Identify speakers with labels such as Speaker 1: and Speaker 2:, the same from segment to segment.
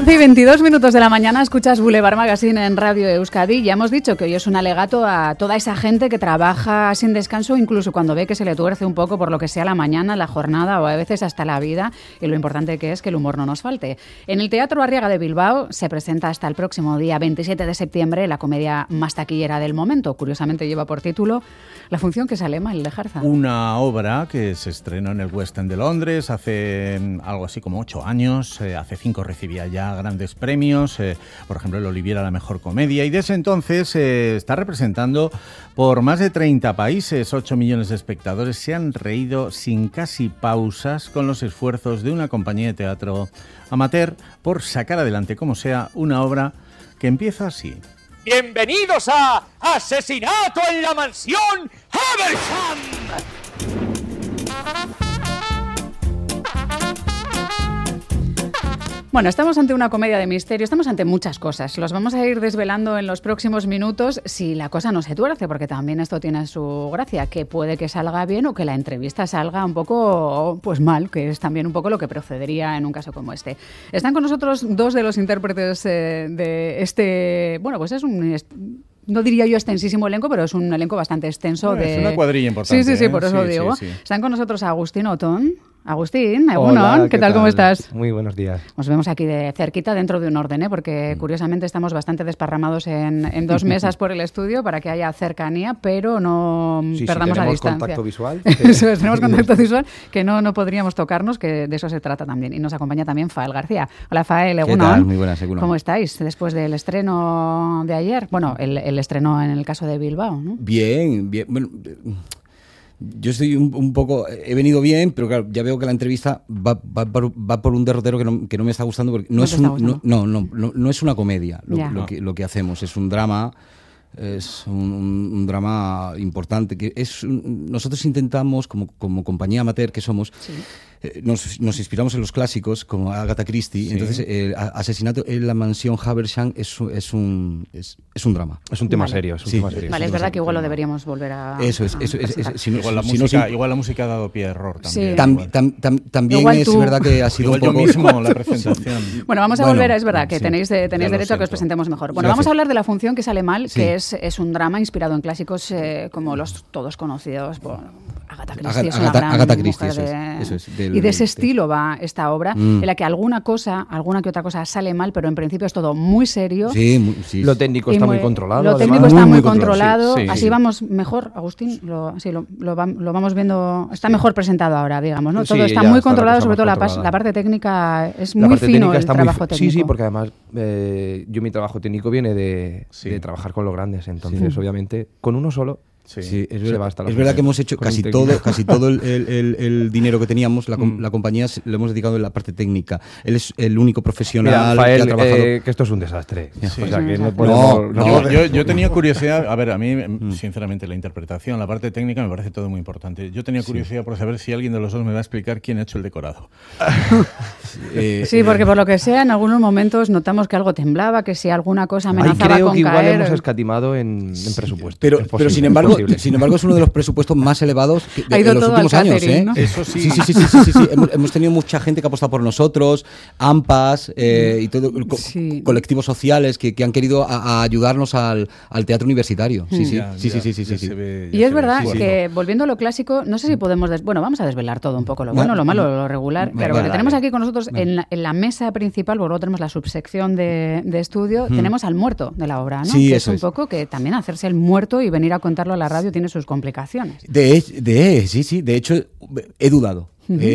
Speaker 1: 11:22 de la mañana, escuchas Boulevard Magazine en Radio Euskadi. Ya hemos dicho que hoy es un alegato a toda esa gente que trabaja sin descanso, incluso cuando ve que se le tuerce un poco por lo que sea la mañana, la jornada o a veces hasta la vida, y lo importante que es que el humor no nos falte. En el Teatro Arriaga de Bilbao se presenta hasta el próximo día 27 de septiembre la comedia más taquillera del momento. Curiosamente lleva por título La función que sale mal, Lejarza.
Speaker 2: Una obra que se estrenó en el West End de Londres hace algo así como 8 años. Hace 5 recibía ya grandes premios, por ejemplo el Olivier a la mejor comedia, y desde entonces está representando por más de 30 países. 8 millones de espectadores se han reído sin casi pausas con los esfuerzos de una compañía de teatro amateur por sacar adelante como sea una obra que empieza así.
Speaker 3: Bienvenidos a Asesinato en la Mansión Haversham.
Speaker 1: Bueno, estamos ante una comedia de misterio, estamos ante muchas cosas. Los vamos a ir desvelando en los próximos minutos si la cosa no se tuerce, porque también esto tiene su gracia, que puede que salga bien o que la entrevista salga un poco pues mal, que es también un poco lo que procedería en un caso como este. Están con nosotros dos de los intérpretes de este, bueno, pues es un... No diría yo extensísimo elenco, pero es un elenco bastante extenso.
Speaker 2: Es una cuadrilla importante.
Speaker 1: Sí, por eso digo. Sí. Están con nosotros Agustín Otón. Agustín, Egunon, ¿qué tal? ¿Cómo estás?
Speaker 4: Muy buenos días.
Speaker 1: Nos vemos aquí de cerquita dentro de un orden, porque curiosamente estamos bastante desparramados en 2 mesas por el estudio para que haya cercanía, pero no perdamos la distancia.
Speaker 4: Contacto visual.
Speaker 1: Eso es, tenemos contacto visual, que no podríamos tocarnos, que de eso se trata también. Y nos acompaña también Fael García. Hola Fael, Egunon.
Speaker 4: ¿Qué tal? Muy buenas, Egunon.
Speaker 1: ¿Cómo estáis después del estreno de ayer? Bueno, el estreno en el caso de Bilbao, ¿no?
Speaker 4: Bien. Bueno, yo estoy un poco... He venido bien, pero claro, ya veo que la entrevista va por un derrotero que no me está gustando, porque no es una comedia lo que hacemos, es un drama. Es un drama importante. Nosotros intentamos, como compañía amateur que somos, nos inspiramos en los clásicos, como Agatha Christie. Sí. Entonces, Asesinato en la Mansión Haversham es un drama.
Speaker 5: Es un tema serio.
Speaker 1: Vale, es verdad que igual lo deberíamos volver a...
Speaker 4: Eso es.
Speaker 2: Igual la música ha dado pie a error también.
Speaker 1: Sí.
Speaker 4: También es verdad que ha sido
Speaker 2: igual
Speaker 4: un poco...
Speaker 2: yo mismo la presentación.
Speaker 1: Bueno, vamos a volver, es verdad que tenéis derecho a que os presentemos mejor. Bueno, vamos a hablar de La función que sale mal, que es un drama inspirado en clásicos como los todos conocidos por Agatha Christie. Es una gran mujer y de ese estilo va esta obra, en la que alguna que otra cosa sale mal, pero en principio es todo muy serio.
Speaker 4: Sí.
Speaker 5: Lo técnico está muy controlado.
Speaker 1: Lo técnico está muy controlado. Sí. Así vamos mejor, Agustín, lo vamos viendo, está mejor presentado ahora, digamos, ¿no? Todo está muy controlado, sobre todo la parte técnica, es muy fino el trabajo técnico.
Speaker 5: Sí, porque además mi trabajo técnico viene de trabajar con los grandes, entonces obviamente con uno solo.
Speaker 4: Sí, es verdad que hemos hecho casi todo el dinero que teníamos, la compañía lo hemos dedicado en la parte técnica. Él es el único profesional.
Speaker 5: Mira, Rafael,
Speaker 4: que ha trabajado.
Speaker 5: Que esto es un desastre.
Speaker 4: Sí.
Speaker 5: O sea, que no podemos...
Speaker 2: Yo tenía curiosidad, a ver, a mí, sinceramente, la interpretación, la parte técnica me parece todo muy importante. Yo tenía curiosidad por saber si alguien de los dos me va a explicar quién ha hecho el decorado.
Speaker 1: Sí, porque por lo que sea, en algunos momentos notamos que algo temblaba, que si alguna cosa amenazaba
Speaker 5: creo
Speaker 1: con
Speaker 5: que
Speaker 1: caer...
Speaker 5: igual hemos escatimado en presupuesto.
Speaker 4: Pero sin embargo, es uno de los presupuestos más elevados de los últimos años.
Speaker 1: ¿no?
Speaker 2: Eso sí.
Speaker 4: Sí. Hemos tenido mucha gente que ha apostado por nosotros, AMPAs y todo, colectivos sociales que han querido ayudarnos al teatro universitario. Sí.
Speaker 1: Y es verdad que, volviendo a lo clásico, no sé si podemos... vamos a desvelar todo un poco, lo bueno, lo malo, lo regular, pero lo que tenemos aquí con nosotros en la mesa principal, luego tenemos la subsección de estudio, tenemos al muerto de la obra, ¿no?
Speaker 4: Sí,
Speaker 1: que
Speaker 4: eso
Speaker 1: es un poco que también hacerse el muerto y venir a contarlo a la radio tiene sus complicaciones.
Speaker 4: Sí. De hecho, he dudado.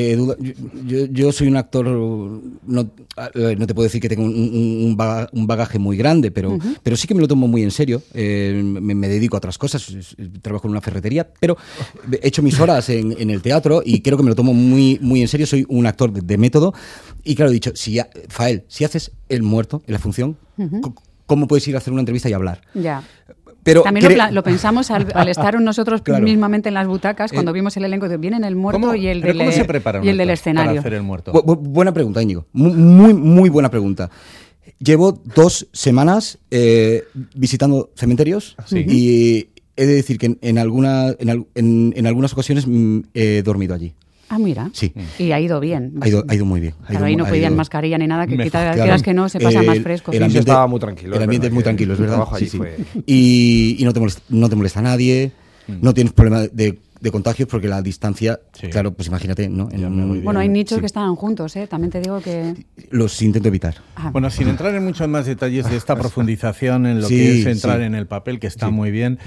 Speaker 4: Yo soy un actor, no te puedo decir que tengo un bagaje muy grande, pero sí que me lo tomo muy en serio. Me dedico a otras cosas, trabajo en una ferretería, pero he hecho mis horas en el teatro y creo que me lo tomo muy, muy en serio. Soy un actor de método y claro, he dicho, Fael, si haces el muerto en la función, ¿cómo puedes ir a hacer una entrevista y hablar?
Speaker 1: Ya.
Speaker 4: Pero
Speaker 1: también lo pensamos al estar nosotros mismamente en las butacas, cuando vimos el elenco, vienen el muerto y el del escenario.
Speaker 2: Para hacer el muerto?
Speaker 4: Buena pregunta, Íñigo. Muy, muy buena pregunta. Llevo 2 semanas visitando cementerios y he de decir que en algunas ocasiones he dormido allí.
Speaker 1: Ah, mira.
Speaker 4: Sí.
Speaker 1: Y ha ido bien.
Speaker 4: Ha ido muy bien.
Speaker 1: Claro, ahí no pedían mascarilla ni nada, que quieras que no, se pasa más fresco.
Speaker 4: El ambiente
Speaker 5: estaba muy tranquilo.
Speaker 4: El ambiente es muy tranquilo, es verdad.
Speaker 5: Sí.
Speaker 4: Y no te molesta a nadie, no tienes problema de contagios porque la distancia, claro, pues imagínate, ¿no?
Speaker 1: Bueno, hay nichos que están juntos, también te digo que...
Speaker 4: Los intento evitar.
Speaker 2: Bueno, sin entrar en muchos más detalles de esta profundización en lo que es entrar en el papel, que está muy bien,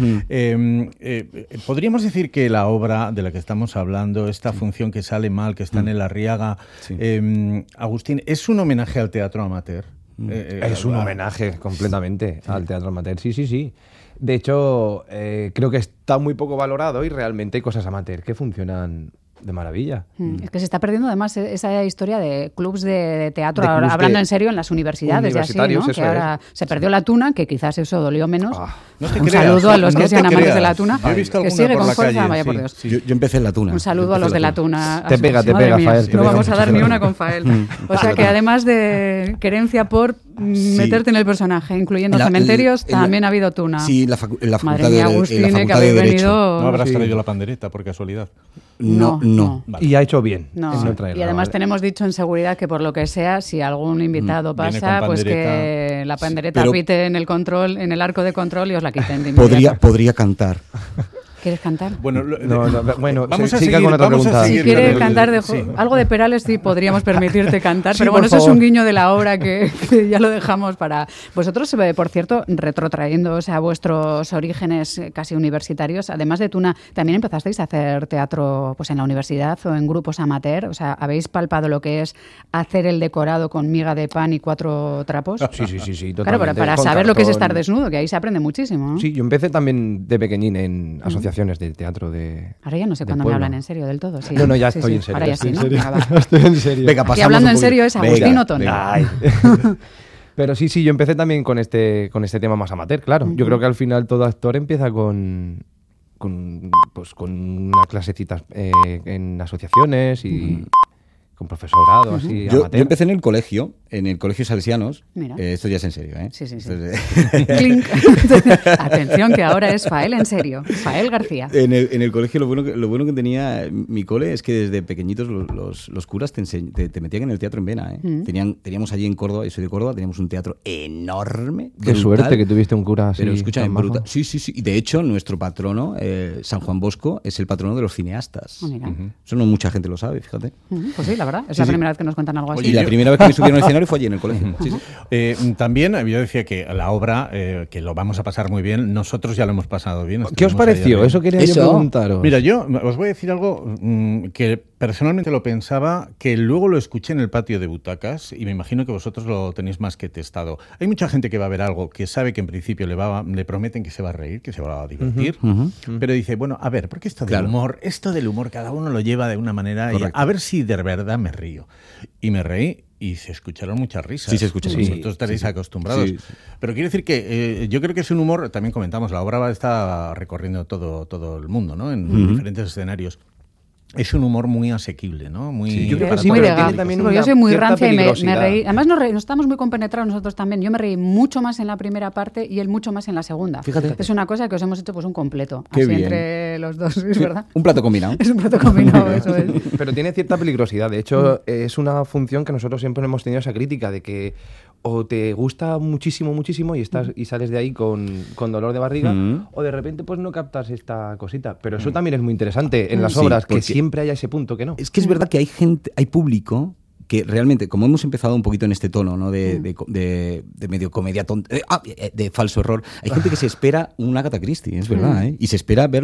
Speaker 2: podríamos decir que la obra de la que estamos hablando, esta función que sale mal, que está en el Arriaga, Agustín, ¿es un homenaje al teatro amateur?
Speaker 5: Es un homenaje completamente al teatro amateur, sí. De hecho, creo que está muy poco valorado y realmente hay cosas amateur que funcionan de maravilla.
Speaker 1: Es que se está perdiendo además esa historia de clubs de teatro, hablando en serio, en las universidades y así, ¿no? Que ahora se perdió la Tuna, que quizás eso dolió menos. Un saludo a los que sean amantes de la Tuna, que sigue con fuerza, vaya por Dios.
Speaker 4: Yo empecé en la Tuna.
Speaker 1: Un saludo a los de la Tuna.
Speaker 5: Te pega, Fael.
Speaker 1: No vamos a dar ni una con Fael. O sea que además de querencia por meterte en el personaje, incluyendo cementerios, también ha habido Tuna.
Speaker 4: Sí, la facultad
Speaker 1: Madre mía, Agustín, que habéis venido...
Speaker 2: ¿No habrás traído la pandereta por casualidad?
Speaker 4: No.
Speaker 5: Vale. Y ha hecho bien.
Speaker 1: No. Y además tenemos dicho en seguridad que por lo que sea, si algún invitado pasa, pues que la pandereta pite en el control, en el arco de control y os la quiten de inmediato.
Speaker 4: Podría cantar.
Speaker 1: ¿Quieres cantar?
Speaker 2: Bueno,
Speaker 5: vamos a seguir con otra pregunta.
Speaker 1: Si quiere cantar algo de Perales, sí podríamos permitirte cantar, pero bueno, eso es un guiño de la obra que ya lo dejamos para vosotros. Por cierto, retrotrayéndoos a vuestros orígenes casi universitarios, además de Tuna, también empezasteis a hacer teatro pues en la universidad o en grupos amateur. O sea, ¿habéis palpado lo que es hacer el decorado con miga de pan y 4 trapos?
Speaker 5: Sí, totalmente.
Speaker 1: Claro, para saber lo que es estar desnudo, que ahí se aprende muchísimo, ¿no?
Speaker 5: Sí, yo empecé también de pequeñín en asociaciones de teatro de...
Speaker 1: Ahora ya no sé cuándo me hablan en serio del todo. Sí.
Speaker 5: No, ya estoy en serio.
Speaker 1: Ahora ya sí, ¿no?
Speaker 5: Estoy en serio.
Speaker 4: Venga,
Speaker 1: y hablando en serio es Agustín Otón.
Speaker 5: Pero sí, yo empecé también con este tema más amateur, claro. Yo creo que al final todo actor empieza con unas clasecitas en asociaciones y... con profesorado, así,
Speaker 4: yo
Speaker 5: amateur.
Speaker 4: empecé en el colegio Salesianos.
Speaker 1: Mira.
Speaker 4: Esto ya es en serio, ¿eh?
Speaker 1: Sí. Clink. Atención, que ahora es Fael en serio. Fael García.
Speaker 4: En el colegio lo bueno que tenía mi cole es que desde pequeñitos los curas te metían en el teatro en vena, ¿eh? Teníamos allí en Córdoba, yo soy de Córdoba, teníamos un teatro enorme.
Speaker 5: Qué
Speaker 4: brutal,
Speaker 5: suerte que tuviste un cura así.
Speaker 4: Pero escúchame, brutal. Sí. Y de hecho, nuestro patrono, San Juan Bosco, es el patrono de los cineastas. Eso no mucha gente lo sabe, fíjate.
Speaker 1: Pues sí, la verdad. Es la primera vez que nos cuentan algo así.
Speaker 4: Y la primera vez que me subieron al escenario fue allí en el colegio.
Speaker 2: También yo decía que la obra, que lo vamos a pasar muy bien, nosotros ya lo hemos pasado bien.
Speaker 5: ¿Qué os pareció? Eso quería yo preguntaros.
Speaker 2: Mira, yo os voy a decir algo que personalmente lo pensaba, que luego lo escuché en el patio de butacas y me imagino que vosotros lo tenéis más que testado. Hay mucha gente que va a ver algo que sabe que en principio le prometen que se va a reír, que se va a divertir, pero dice, bueno, a ver, porque esto del humor cada uno lo lleva de una manera y a ver si de verdad me río. Y me reí y se escucharon muchas risas.
Speaker 4: Sí, se escucharon.
Speaker 2: Vosotros estaréis acostumbrados. Sí. Pero quiero decir que yo creo que es un humor, también comentamos, la obra está recorriendo todo el mundo, ¿no? En diferentes escenarios. Es un humor muy asequible, ¿no?
Speaker 1: Yo creo que sí, muy de yo soy muy rancia y me reí. Además nos estamos muy compenetrados nosotros también. Yo me reí mucho más en la primera parte y él mucho más en la segunda.
Speaker 4: Fíjate.
Speaker 1: Es una cosa que os hemos hecho pues un completo.
Speaker 4: Qué
Speaker 1: así
Speaker 4: bien.
Speaker 1: Entre los dos, ¿es verdad?
Speaker 4: Un plato combinado.
Speaker 1: Es un plato combinado, eso es.
Speaker 5: Pero tiene cierta peligrosidad. De hecho, es una función que nosotros siempre hemos tenido esa crítica de que o te gusta muchísimo y sales de ahí con dolor de barriga, o de repente pues no captas esta cosita. Pero eso también es muy interesante en las obras, que siempre haya ese punto que no.
Speaker 4: Es que es verdad que hay público que realmente, como hemos empezado un poquito en este tono, ¿no? de medio comedia tonta, de falso horror, hay gente que se espera un Agatha Christie, es verdad, ¿eh? Y se espera ver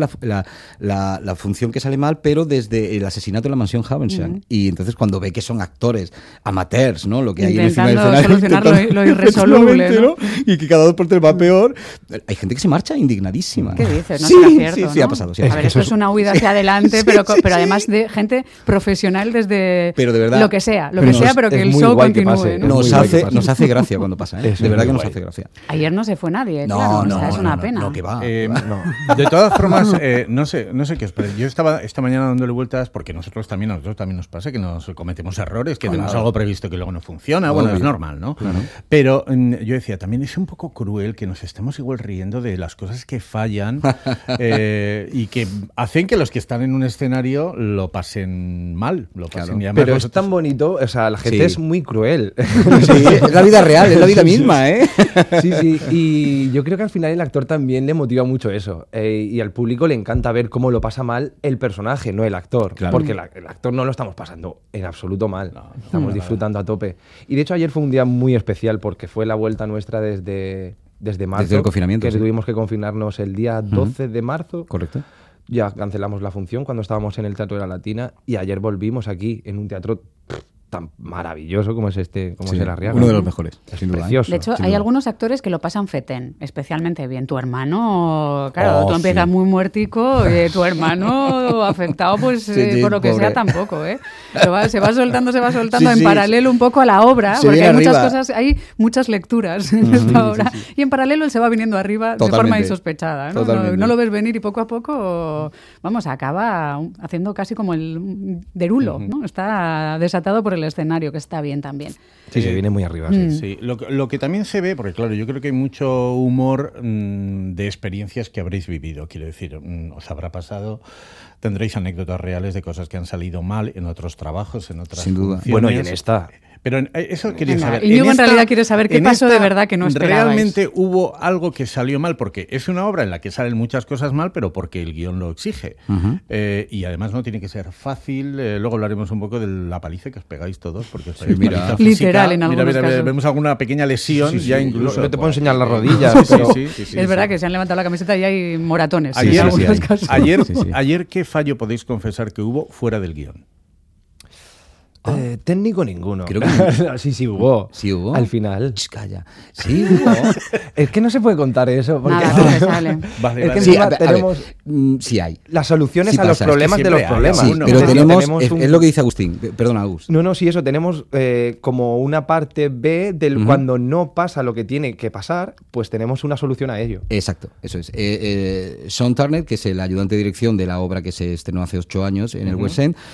Speaker 4: la función que sale mal, pero desde el asesinato en la mansión Havenshack. Y entonces cuando ve que son actores amateurs, ¿no? Lo que hay encima del escenario,
Speaker 1: solucionar lo irresoluble, ¿no?
Speaker 4: Y que cada 2 por 3 va peor. Hay gente que se marcha indignadísima.
Speaker 1: ¿Qué dices? No
Speaker 4: sí,
Speaker 1: será cierto,
Speaker 4: sí,
Speaker 1: ¿no?
Speaker 4: ha pasado. Sí,
Speaker 1: a ver, esto es una huida hacia adelante, pero además de gente profesional desde
Speaker 4: pero de verdad,
Speaker 1: lo que sea. lo que sea, pero que el show continúe. ¿No?
Speaker 4: Nos hace gracia cuando pasa, ¿eh? De verdad que nos hace gracia.
Speaker 1: Ayer no se fue nadie, claro, o sea, es una pena.
Speaker 4: No, que va.
Speaker 2: De todas formas, no sé qué os parece. Yo estaba esta mañana dándole vueltas, porque a nosotros también nos pasa que nos cometemos errores, que tenemos algo previsto que luego no funciona. Bueno, es normal, ¿no? Claro. Pero yo decía, también es un poco cruel que nos estemos igual riendo de las cosas que fallan y que hacen que los que están en un escenario lo pasen mal.
Speaker 5: Pero es tan bonito, o sea, la gente es muy cruel.
Speaker 4: Sí, es la vida real, es la vida misma, ¿eh?
Speaker 5: Sí, y yo creo que al final el actor también le motiva mucho eso. Y al público le encanta ver cómo lo pasa mal el personaje, no el actor. Claro. Porque el actor no lo estamos pasando en absoluto mal. Estamos disfrutando a tope. Y de hecho ayer fue un día muy especial porque fue la vuelta nuestra desde marzo. Desde
Speaker 4: el confinamiento.
Speaker 5: Que tuvimos que confinarnos el día 12 de marzo.
Speaker 4: Correcto.
Speaker 5: Ya cancelamos la función cuando estábamos en el Teatro de la Latina y ayer volvimos aquí en un teatro tan maravilloso como es es el Arriaga.
Speaker 4: Uno de los mejores, sin duda.
Speaker 5: Precioso.
Speaker 1: De hecho, hay algunos actores que lo pasan fetén, especialmente bien. Tu hermano, claro, tú empiezas muy muertico, tu hermano afectado pues por lo que sea tampoco, ¿eh? Se va soltando en paralelo un poco a la obra, porque hay muchas cosas, hay muchas lecturas en esta obra, y en paralelo él se va viniendo arriba de forma insospechada, ¿no? No lo ves venir y poco a poco, acaba haciendo casi como el derulo, ¿no? Está desatado por el escenario, que está bien también.
Speaker 5: Sí, se viene muy arriba.
Speaker 2: Sí. Lo que también se ve, porque claro, yo creo que hay mucho humor de experiencias que habréis vivido. Quiero decir, os habrá pasado, tendréis anécdotas reales de cosas que han salido mal en otros trabajos, en otras funciones.
Speaker 5: Bueno, y en esta...
Speaker 2: Pero eso quería saber.
Speaker 1: Íñigo en realidad quiere saber qué pasó de verdad que no esperabais.
Speaker 2: ¿Realmente hubo algo que salió mal? Porque es una obra en la que salen muchas cosas mal, pero porque el guión lo exige. Y además no tiene que ser fácil. Luego hablaremos un poco de la paliza que os pegáis todos, porque os pegáis paliza física.
Speaker 1: Literal en algunos casos.
Speaker 2: Vemos alguna pequeña lesión, ya incluso.
Speaker 5: No te puedo enseñar las rodillas. Pero...
Speaker 1: Es verdad que se han levantado la camiseta y hay moratones.
Speaker 2: Ayer, ¿qué fallo podéis confesar que hubo fuera del guión?
Speaker 5: Técnico ninguno.
Speaker 4: Creo que
Speaker 5: sí hubo.
Speaker 4: Sí hubo.
Speaker 5: Al final.
Speaker 4: Calla. Sí hubo.
Speaker 5: Es que no se puede contar eso. Porque
Speaker 1: nada, sale.
Speaker 5: Es que encima tenemos
Speaker 4: sí hay.
Speaker 5: Las soluciones a los problemas de los problemas.
Speaker 4: Sí, pero tenemos es lo que dice Agustín. Perdona, Agus.
Speaker 5: No, sí, eso. Tenemos como una parte B del cuando no pasa lo que tiene que pasar, pues tenemos una solución a ello.
Speaker 4: Exacto, eso es. Sean Turner, que es el ayudante de dirección de la obra que se estrenó hace 8 años en el West End,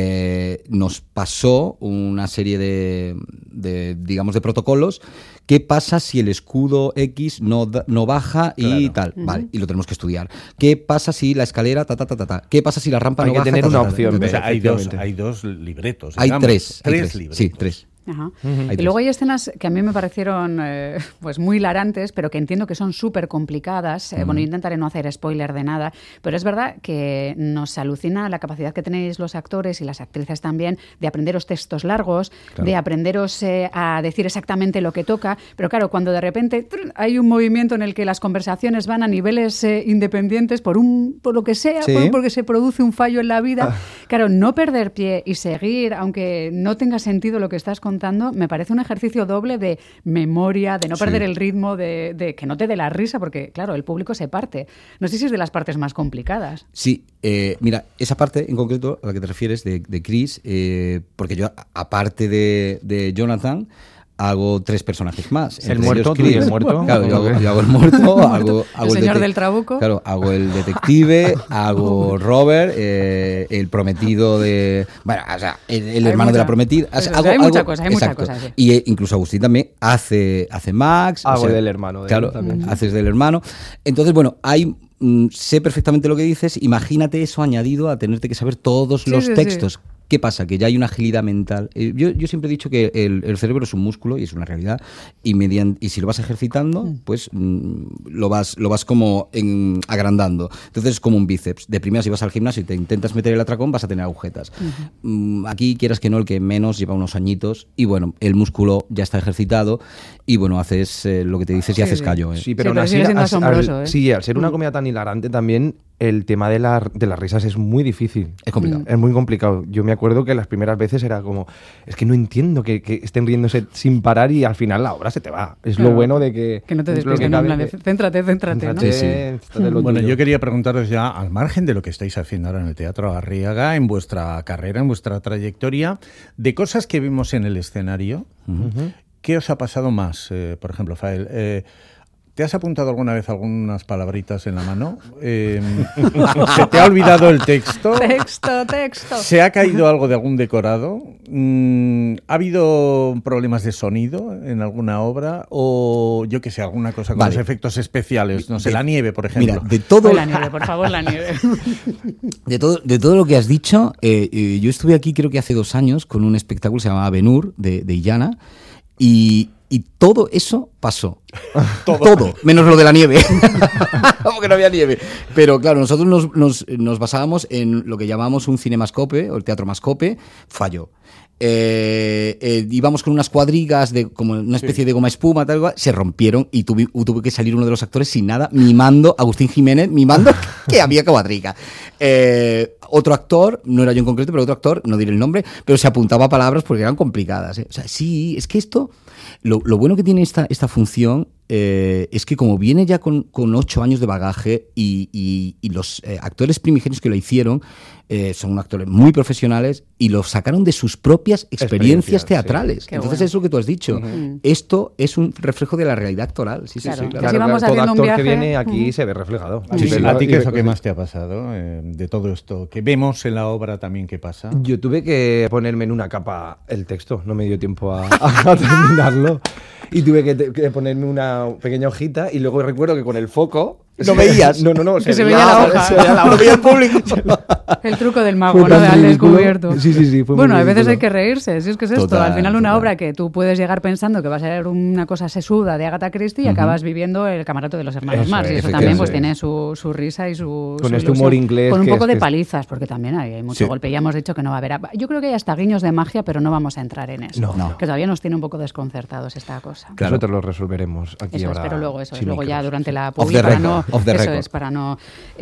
Speaker 4: nos pasó una serie de digamos de protocolos. ¿Qué pasa si el escudo X no baja y tal? Vale, y lo tenemos que estudiar. ¿Qué pasa si la escalera ¿Qué pasa si la rampa no baja?
Speaker 5: Hay que tener una opción.
Speaker 2: O sea, hay dos libretos.
Speaker 4: Hay tres
Speaker 2: libretos.
Speaker 4: Sí, 3.
Speaker 1: Ajá. Y luego hay escenas que a mí me parecieron pues muy hilarantes, pero que entiendo que son súper complicadas. Bueno, intentaré no hacer spoiler de nada, pero es verdad que nos alucina la capacidad que tenéis los actores y las actrices también de aprenderos textos largos, de aprenderos a decir exactamente lo que toca, pero claro, cuando de repente hay un movimiento en el que las conversaciones van a niveles independientes por lo que sea, porque se produce un fallo en la vida, claro, no perder pie y seguir, aunque no tenga sentido lo que estás contando, me parece un ejercicio doble de memoria, de no perder el ritmo, de que no te dé la risa, porque claro, el público se parte. No sé si es de las partes más complicadas.
Speaker 4: Sí, mira, esa parte en concreto a la que te refieres de Chris, porque yo, aparte de Jonathan, hago 3 personajes más.
Speaker 5: ¿El muerto? ¿Tú y el muerto?
Speaker 4: Claro, yo hago el muerto, hago
Speaker 1: el señor del trabuco.
Speaker 4: Claro, hago el detective, hago Robert, el prometido de... Bueno, o sea, el hermano de la prometida.
Speaker 1: Hay muchas cosas. Sí.
Speaker 4: Y incluso Agustín también hace Max.
Speaker 5: Hago del hermano.
Speaker 4: Claro, haces del hermano. Entonces, bueno, sé perfectamente lo que dices. Imagínate eso añadido a tenerte que saber todos los textos. ¿Qué pasa? Que ya hay una agilidad mental. Yo siempre he dicho que el cerebro es un músculo y es una realidad, y si lo vas ejercitando, pues lo vas como agrandando. Entonces es como un bíceps. De primera, si vas al gimnasio y te intentas meter el atracón, vas a tener agujetas. Aquí, quieras que no, el que menos lleva unos añitos, y bueno, el músculo ya está ejercitado, y bueno, haces lo que te dices y haces callo.
Speaker 5: Sí, pero aún así,
Speaker 1: sigue siendo asombroso.
Speaker 5: Sí, al ser una comedia tan hilarante también el tema de las risas es muy difícil.
Speaker 4: Es complicado.
Speaker 5: Es muy complicado. Yo me acuerdo que las primeras veces era como, es que no entiendo que estén riéndose sin parar y al final la obra se te va. Es
Speaker 1: Claro.
Speaker 5: lo bueno de que...
Speaker 1: Que no te despistes, ¿no? En plan de, céntrate, ¿no?
Speaker 4: Sí.
Speaker 2: Bueno, yo quería preguntaros ya, al margen de lo que estáis haciendo ahora en el Teatro Arriaga, en vuestra carrera, en vuestra trayectoria, de cosas que vimos en el escenario, ¿qué os ha pasado más? Por ejemplo, Fael, ¿te has apuntado alguna vez algunas palabritas en la mano? ¿Se te ha olvidado el texto?
Speaker 1: Texto.
Speaker 2: ¿Se ha caído algo de algún decorado? ¿Ha habido problemas de sonido en alguna obra? O yo qué sé, alguna cosa con los efectos especiales. No sé, la nieve, por ejemplo.
Speaker 4: Mira, de todo...
Speaker 1: La nieve, por favor, la nieve.
Speaker 4: De todo lo que has dicho, yo estuve aquí creo que hace 2 años con un espectáculo que se llamaba Ben-Hur de Illana y todo eso pasó. Todo, menos lo de la nieve. Porque no había nieve. Pero claro, nosotros nos basábamos en lo que llamamos un cinemascope, o el teatro mascope, falló. Íbamos con unas cuadrigas como una especie de goma espuma, tal cual, se rompieron y tuvo que salir uno de los actores sin nada, Agustín Jiménez, mimando que había cuadriga. Otro actor, no era yo en concreto, pero otro actor, no diré el nombre, pero se apuntaba a palabras porque eran complicadas. O sea, sí, es que esto, lo bueno que tiene esta función es que como viene ya con 8 años de bagaje y los actores primigenios que lo hicieron son actores muy profesionales y lo sacaron de sus propias experiencias teatrales.
Speaker 1: Sí.
Speaker 4: Entonces
Speaker 1: bueno.
Speaker 4: es lo que tú has dicho. Esto es un reflejo de la realidad actoral. Sí,
Speaker 1: Claro.
Speaker 4: claro.
Speaker 1: Así vamos
Speaker 5: todo
Speaker 1: haciendo un
Speaker 5: actor
Speaker 1: viaje.
Speaker 5: que viene aquí se ve reflejado.
Speaker 2: ¿A ti qué es lo que más te ha pasado de todo esto? Que vemos en la obra también que pasa.
Speaker 5: Yo tuve que ponerme en una capa el texto, no me dio tiempo a terminarlo. Y tuve que ponerme una pequeña hojita y luego recuerdo que con el foco...
Speaker 4: ¿Lo veías?
Speaker 5: No.
Speaker 1: Que se veía la hoja.
Speaker 5: Se veía la hoja.
Speaker 4: Lo veía el público.
Speaker 1: El truco del mago,
Speaker 5: Fue
Speaker 1: ¿no?
Speaker 5: tan
Speaker 1: De al
Speaker 5: ridículo.
Speaker 1: descubierto.
Speaker 5: Sí, fue
Speaker 1: bueno,
Speaker 5: muy
Speaker 1: a veces
Speaker 5: ridículo.
Speaker 1: hay que reírse, si es que es esto.
Speaker 4: Total,
Speaker 1: Al final una
Speaker 4: total.
Speaker 1: obra que tú puedes llegar pensando que va a ser una cosa sesuda de Agatha Christie y acabas viviendo el camarote de los hermanos
Speaker 5: Eso
Speaker 1: Marx. Y
Speaker 5: es,
Speaker 1: eso también pues
Speaker 5: efectivamente.
Speaker 1: tiene su risa y su
Speaker 5: Con
Speaker 1: su
Speaker 5: este
Speaker 1: ilusión.
Speaker 5: humor inglés
Speaker 1: Con un
Speaker 5: que
Speaker 1: poco
Speaker 5: es-
Speaker 1: de
Speaker 5: que es-
Speaker 1: palizas, porque también hay mucho
Speaker 4: Sí.
Speaker 1: golpe. Ya hemos dicho que no va a haber... Yo creo que hay hasta guiños de magia, pero no vamos a entrar en eso.
Speaker 5: No.
Speaker 1: Que todavía nos tiene un poco desconcertados esta cosa.
Speaker 4: Claro.
Speaker 5: Nosotros lo resolveremos aquí
Speaker 1: Eso es,
Speaker 5: ahora.
Speaker 1: pero luego eso es,
Speaker 5: sin
Speaker 1: luego ya
Speaker 5: micros.
Speaker 1: durante la
Speaker 4: Off
Speaker 1: publi
Speaker 4: the
Speaker 1: para
Speaker 4: record,
Speaker 1: no,
Speaker 4: off the
Speaker 1: eso
Speaker 4: record.
Speaker 1: es, para no.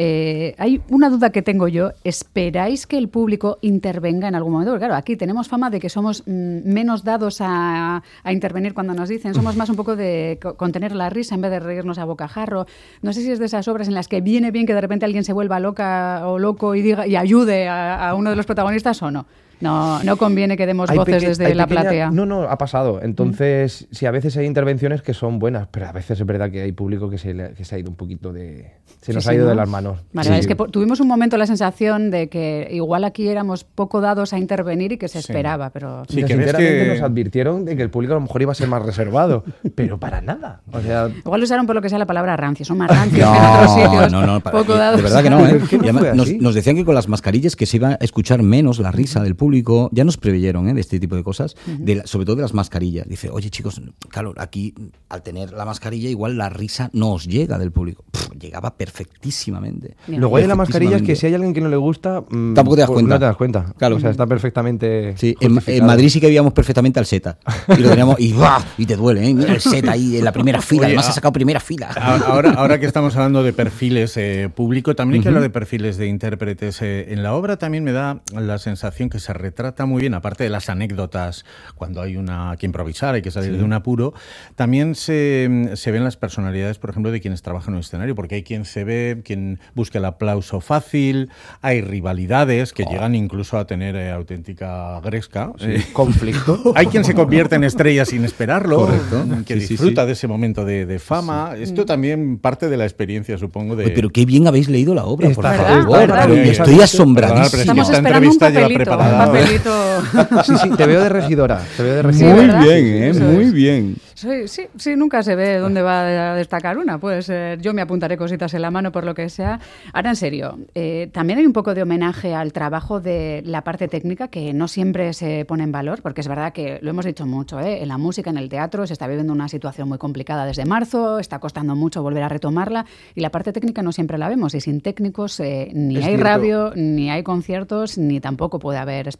Speaker 1: Hay una duda que tengo yo. ¿Esperáis que el público intervenga en algún momento? Porque claro, aquí tenemos fama de que somos menos dados a intervenir cuando nos dicen. Somos más un poco de contener la risa en vez de reírnos a bocajarro. No sé si es de esas obras en las que viene bien que de repente alguien se vuelva loca o loco y diga y ayude a uno de los protagonistas o no. No conviene que demos voces desde
Speaker 5: hay
Speaker 1: la platea.
Speaker 5: No, ha pasado. Entonces, sí, a veces hay intervenciones que son buenas, pero a veces es verdad que hay público que se ha ido un poquito de... Se nos ha ido
Speaker 1: ¿no?
Speaker 5: de las manos.
Speaker 1: Vale,
Speaker 5: Sí.
Speaker 1: es que tuvimos un momento la sensación de que igual aquí éramos poco dados a intervenir y que se esperaba, pero...
Speaker 2: Sí,
Speaker 5: Mira,
Speaker 2: que ves
Speaker 5: sinceramente
Speaker 2: que-
Speaker 5: nos advirtieron de que el público a lo mejor iba a ser más reservado, pero para nada. O sea,
Speaker 1: Igual usaron por lo que sea la palabra rancio, son más rancios que en otros sitios. Poco dados.
Speaker 4: de verdad que no, ¿eh?
Speaker 5: ¿Por qué no
Speaker 4: Y además
Speaker 5: fue así?
Speaker 4: nos decían que con las mascarillas que se iba a escuchar menos la risa del público, ya nos preveyeron de este tipo de cosas, sobre todo de las mascarillas. Dice, oye chicos, claro, aquí al tener la mascarilla igual la risa no os llega del público. Llegaba perfectísimamente.
Speaker 1: Bien.
Speaker 5: lo guay de la mascarilla es que
Speaker 4: Perfectísimamente.
Speaker 5: si hay alguien que no le gusta...
Speaker 4: Tampoco te das
Speaker 5: pues
Speaker 4: cuenta.
Speaker 5: No te das cuenta.
Speaker 4: Claro.
Speaker 5: O sea, está perfectamente
Speaker 4: Sí, en
Speaker 5: justificado.
Speaker 4: Madrid sí que veíamos perfectamente al Seta. Y lo teníamos, y ¡buah! Y te duele, ¿eh? Mira el Seta ahí en la primera fila.
Speaker 2: Oye,
Speaker 4: Además ha sacado primera fila.
Speaker 2: Ahora que estamos hablando de perfiles público, también hay que hablar de perfiles de intérpretes. En la obra también me da la sensación que se retrata muy bien, aparte de las anécdotas, cuando hay que improvisar, hay que salir de un apuro, también se ven las personalidades, por ejemplo, de quienes trabajan en un escenario, porque hay quien se ve, quien busca el aplauso fácil, hay rivalidades que llegan incluso a tener auténtica gresca.
Speaker 5: Conflicto.
Speaker 2: Hay quien se convierte en estrella sin esperarlo,
Speaker 4: Correcto.
Speaker 2: que
Speaker 4: Sí, sí,
Speaker 2: disfruta
Speaker 4: sí.
Speaker 2: de ese momento de fama. Esto también parte de la experiencia, supongo, de...
Speaker 4: Oye, pero qué bien habéis leído la obra, por
Speaker 5: Está
Speaker 4: favor.
Speaker 1: ¿verdad?
Speaker 4: Pero
Speaker 2: Muy
Speaker 4: estoy
Speaker 2: bien.
Speaker 4: asombradísimo.
Speaker 1: Estamos
Speaker 2: Esta
Speaker 1: esperando un
Speaker 2: entrevista lleva
Speaker 1: papelito,
Speaker 2: preparada-
Speaker 5: Sí, te veo de regidora. Te veo de
Speaker 1: Sí,
Speaker 5: regidora.
Speaker 4: Muy
Speaker 1: ¿verdad?
Speaker 4: bien, ¿eh?
Speaker 1: Eso
Speaker 4: Muy
Speaker 1: es.
Speaker 4: bien.
Speaker 1: Sí, nunca se ve dónde va a destacar una. Puede ser, yo me apuntaré cositas en la mano por lo que sea. Ahora, en serio, también hay un poco de homenaje al trabajo de la parte técnica que no siempre se pone en valor, porque es verdad que lo hemos dicho mucho, en la música, en el teatro, se está viviendo una situación muy complicada desde marzo, está costando mucho volver a retomarla y la parte técnica no siempre la vemos y sin técnicos ni
Speaker 5: Es
Speaker 1: hay
Speaker 5: cierto.
Speaker 1: radio, ni hay conciertos, ni tampoco puede haber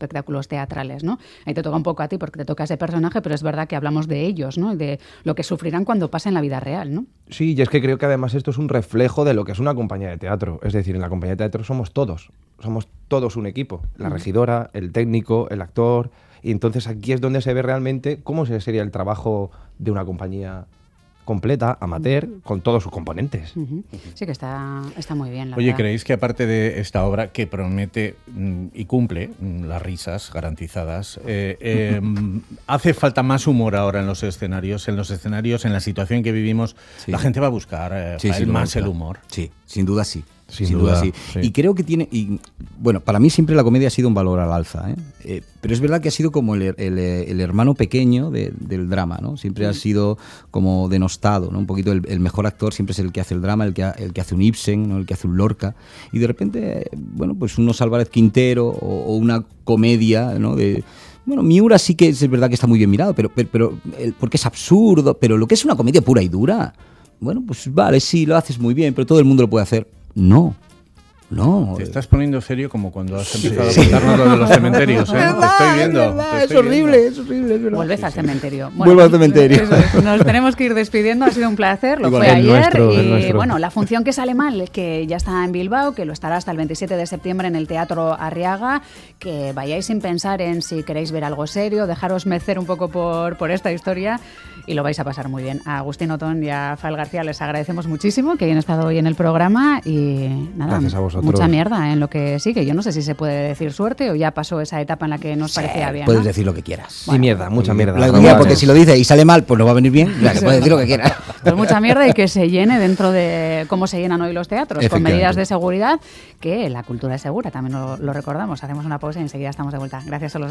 Speaker 1: espectáculos teatrales, ¿no? Ahí te toca un poco a ti porque te toca ese personaje, pero es verdad que hablamos de ellos, ¿no? Y de lo que sufrirán cuando pasa en la vida real, ¿no?
Speaker 5: Sí, y es que creo que además esto es un reflejo de lo que es una compañía de teatro. Es decir, en la compañía de teatro somos todos un equipo. La regidora, el técnico, el actor. Y entonces aquí es donde se ve realmente cómo sería el trabajo de una compañía completa, amateur, con todos sus componentes.
Speaker 1: Sí que está muy bien, la
Speaker 2: Oye,
Speaker 1: verdad.
Speaker 2: ¿creéis que aparte de esta obra que promete y cumple las risas garantizadas, hace falta más humor ahora en los escenarios, en la situación que vivimos?
Speaker 4: Sí.
Speaker 2: La gente va a buscar más el humor.
Speaker 4: Sí, sin duda sí.
Speaker 5: Sin duda, sí.
Speaker 4: Y creo que bueno, para mí siempre la comedia ha sido un valor al alza, pero es verdad que ha sido como el hermano pequeño del drama, ¿no? Siempre ha sido como denostado, ¿no? Un poquito el mejor actor siempre es el que hace el drama, el que hace un Ibsen, ¿no? El que hace un Lorca, y de repente, bueno, pues unos Álvarez Quintero o una comedia, ¿no? Bueno, Miura sí que es verdad que está muy bien mirado, pero porque es absurdo, pero lo que es una comedia pura y dura, bueno, pues vale, sí, lo haces muy bien, pero todo el mundo lo puede hacer. No.
Speaker 2: Te estás poniendo serio como cuando has empezado a contarnos lo de los cementerios, ¿eh? Te estoy viendo.
Speaker 4: Es horrible, es verdad.
Speaker 1: Vuelves al cementerio.
Speaker 4: Vuelvo al cementerio.
Speaker 1: Eso es. Nos tenemos que ir despidiendo, ha sido un placer, lo
Speaker 4: Igual,
Speaker 1: fue
Speaker 5: el
Speaker 1: ayer
Speaker 5: nuestro.
Speaker 1: y bueno, la función que sale mal, que ya está en Bilbao, que lo estará hasta el 27 de septiembre en el Teatro Arriaga, que vayáis sin pensar en si queréis ver algo serio, dejaros mecer un poco por esta historia y lo vais a pasar muy bien. A Agustín Otón y a Fael García les agradecemos muchísimo que hayan estado hoy en el programa y nada,
Speaker 5: Gracias a vosotros.
Speaker 1: mucha mierda en lo que sigue. Yo no sé si se puede decir suerte o ya pasó esa etapa en la que nos parecía bien,
Speaker 4: Puedes
Speaker 1: ¿no?
Speaker 4: decir lo que quieras.
Speaker 5: Sí, mierda, mucha mierda.
Speaker 4: Porque si lo dices y sale mal, pues no va a venir bien. Ya, que puedes decir lo que quieras.
Speaker 1: Pues mucha mierda y que se llene dentro de cómo se llenan hoy los teatros, con medidas de seguridad, que la cultura es segura, también lo recordamos. Hacemos una pausa y enseguida estamos de vuelta. Gracias a los